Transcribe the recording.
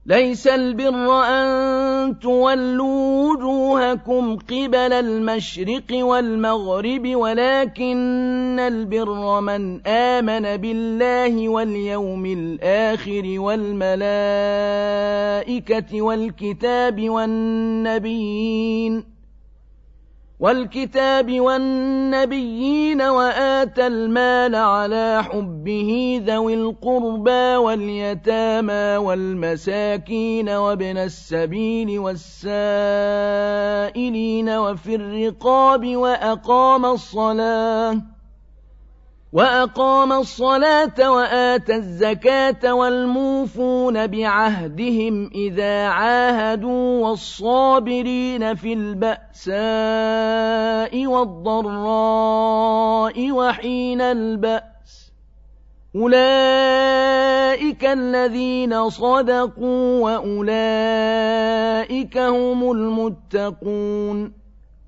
ليس البر أن تولوا وجوهكم قبل المشرق والمغرب ولكن البر من آمن بالله واليوم الآخر والملائكة والكتاب والنبيين وآتى المال على حبه ذوي القربى واليتامى والمساكين وابن السبيل والسائلين وفي الرقاب وأقام الصلاة وآتى الزكاة والموفون بعهدهم إذا عاهدوا والصابرين في البأساء والضراء وحين البأس أولئك الذين صدقوا وأولئك هم المتقون